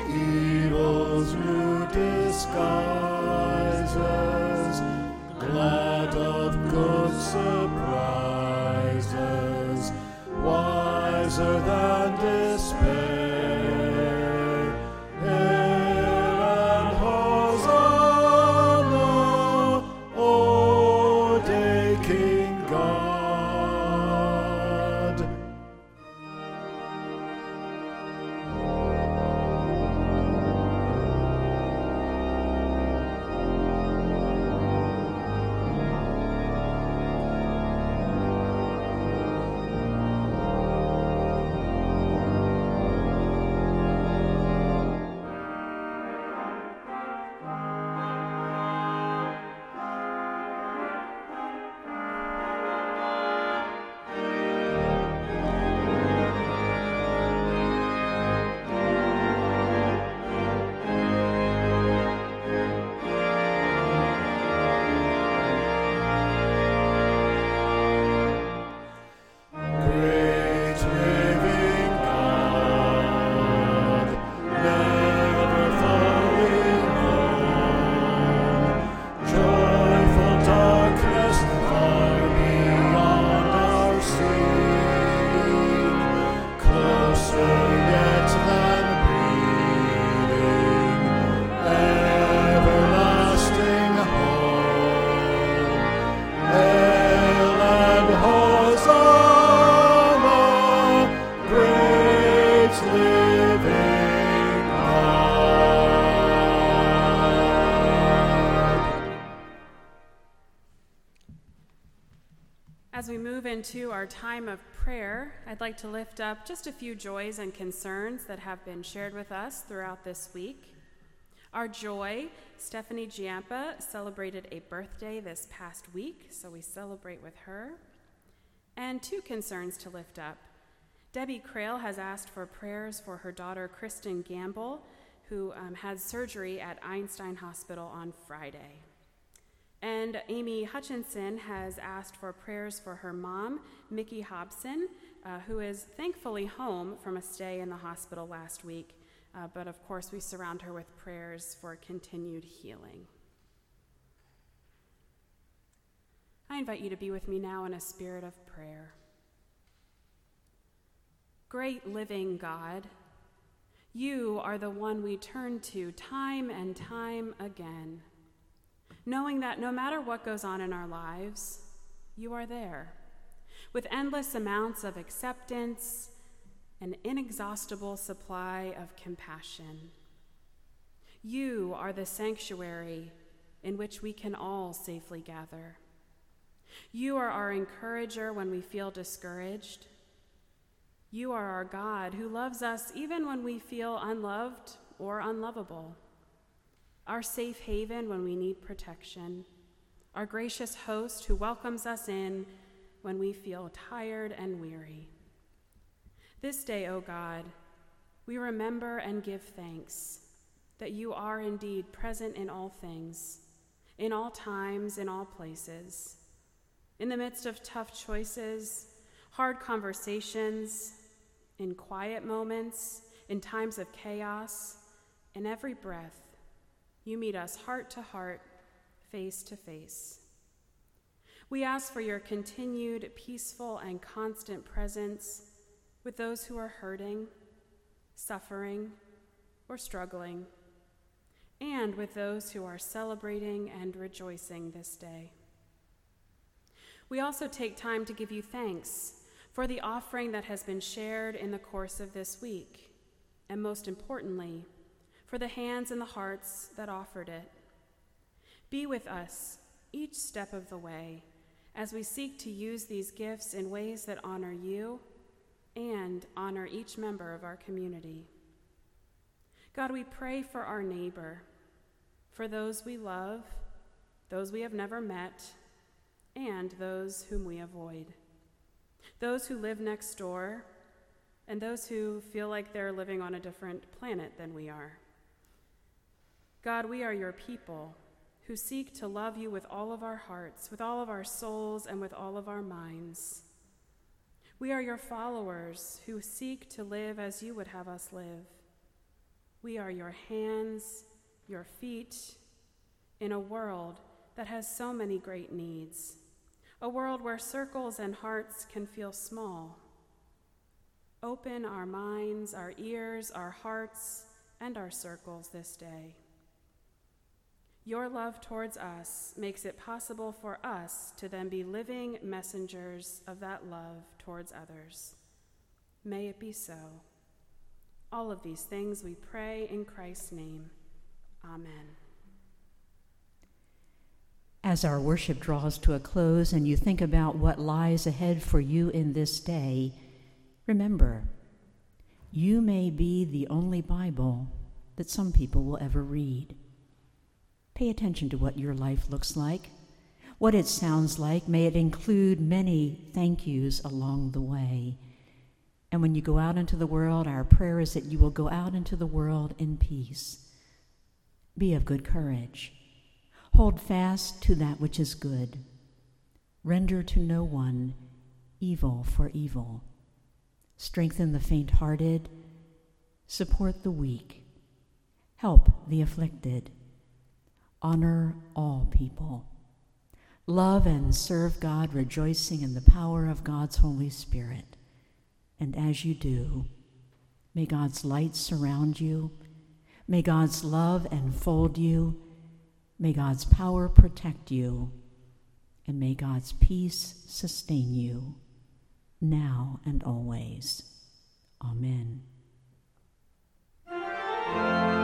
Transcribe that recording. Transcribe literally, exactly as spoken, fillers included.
evil's new disguises, glad of good surprises, wiser than despair. Hail and Hosanna, O day King God. As we move into our time of prayer, I'd like to lift up just a few joys and concerns that have been shared with us throughout this week. Our joy, Stephanie Giampa, celebrated a birthday this past week, so we celebrate with her. And two concerns to lift up. Debbie Crail has asked for prayers for her daughter, Kristen Gamble, who um, had surgery at Einstein Hospital on Friday. And Amy Hutchinson has asked for prayers for her mom, Mickey Hobson, uh, who is thankfully home from a stay in the hospital last week. Uh, but of course, we surround her with prayers for continued healing. I invite you to be with me now in a spirit of prayer. Great living God, you are the one we turn to time and time again, knowing that no matter what goes on in our lives, you are there, with endless amounts of acceptance, an inexhaustible supply of compassion. You are the sanctuary in which we can all safely gather. You are our encourager when we feel discouraged. You are our God who loves us even when we feel unloved or unlovable. Our safe haven when we need protection, our gracious host who welcomes us in when we feel tired and weary. This day, O God, we remember and give thanks that you are indeed present in all things, in all times, in all places, in the midst of tough choices, hard conversations, in quiet moments, in times of chaos, in every breath. You meet us heart to heart, face to face. We ask for your continued peaceful and constant presence with those who are hurting, suffering, or struggling, and with those who are celebrating and rejoicing this day. We also take time to give you thanks for the offering that has been shared in the course of this week, and most importantly, for the hands and the hearts that offered it. Be with us each step of the way as we seek to use these gifts in ways that honor you and honor each member of our community. God, we pray for our neighbor, for those we love, those we have never met, and those whom we avoid. Those who live next door, and those who feel like they're living on a different planet than we are. God, we are your people who seek to love you with all of our hearts, with all of our souls, and with all of our minds. We are your followers who seek to live as you would have us live. We are your hands, your feet, in a world that has so many great needs, a world where circles and hearts can feel small. Open our minds, our ears, our hearts, and our circles this day. Your love towards us makes it possible for us to then be living messengers of that love towards others. May it be so. All of these things we pray in Christ's name. Amen. As our worship draws to a close and you think about what lies ahead for you in this day, remember, you may be the only Bible that some people will ever read. Pay attention to what your life looks like, what it sounds like. May it include many thank yous along the way. And when you go out into the world, our prayer is that you will go out into the world in peace. Be of good courage. Hold fast to that which is good. Render to no one evil for evil. Strengthen the faint-hearted. Support the weak. Help the afflicted. Honor all people. Love and serve God, rejoicing in the power of God's Holy Spirit. And as you do, may God's light surround you. May God's love enfold you. May God's power protect you. And may God's peace sustain you, now and always. Amen.